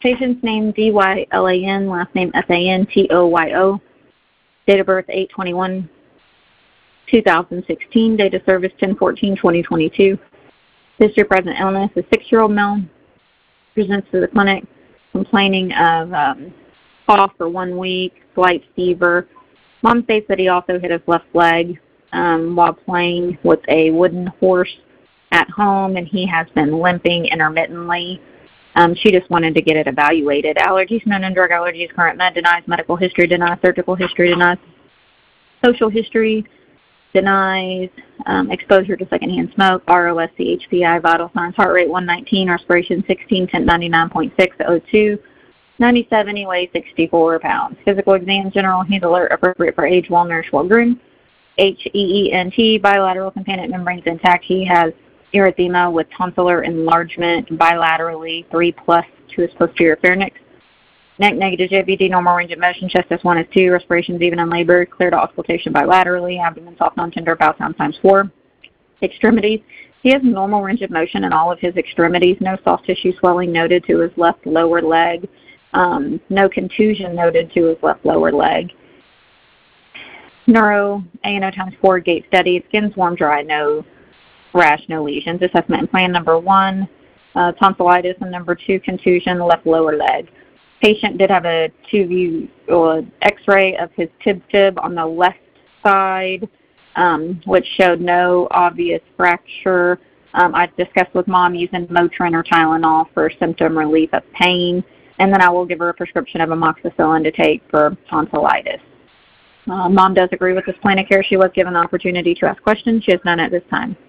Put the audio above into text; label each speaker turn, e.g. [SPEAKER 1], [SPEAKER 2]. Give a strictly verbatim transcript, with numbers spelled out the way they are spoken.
[SPEAKER 1] Patient's name D Y L A N, last name S A N T O Y O. Date of birth eight twenty-one two thousand sixteen. Date of service ten fourteen twenty twenty-two. History of present illness. A six-year-old male presents to the clinic complaining of um, cough for one week, slight fever. Mom states that he also hit his left leg um, while playing with a wooden horse at home, and he has been limping intermittently. Um, she just wanted to get it evaluated. Allergies, known and drug allergies, current med denies, medical history denies, surgical history denies, social history denies, um, exposure to secondhand smoke, R O S C H P I, vital signs, heart rate one nineteen, respiration sixteen, temp ninety-nine point six, O two, ninety-seven, he weighs sixty-four pounds. Physical exam, general, he's alert, appropriate for age, well nourished, well groomed. H E E N T, bilateral component membranes intact. He has erythema with tonsillar enlargement bilaterally, three plus to his posterior pharynx. Neck negative J V D, normal range of motion, chest S one, S two, respirations even in labor, clear to auscultation bilaterally, abdomen soft, non-tender, bowel sound times four. Extremities, he has normal range of motion in all of his extremities, no soft tissue swelling noted to his left lower leg, um, no contusion noted to his left lower leg. Neuro, A N O times four, gait steady, skin's warm, dry, no rash, no lesions. Assessment and plan number one, uh, tonsillitis, and number two, contusion, left lower leg. Patient did have a two-view uh, x-ray of his tib-fib on the left side, um, which showed no obvious fracture. Um, I discussed with Mom using Motrin or Tylenol for symptom relief of pain, and then I will give her a prescription of amoxicillin to take for tonsillitis. Uh, Mom does agree with this plan of care. She was given the opportunity to ask questions. She has none at this time.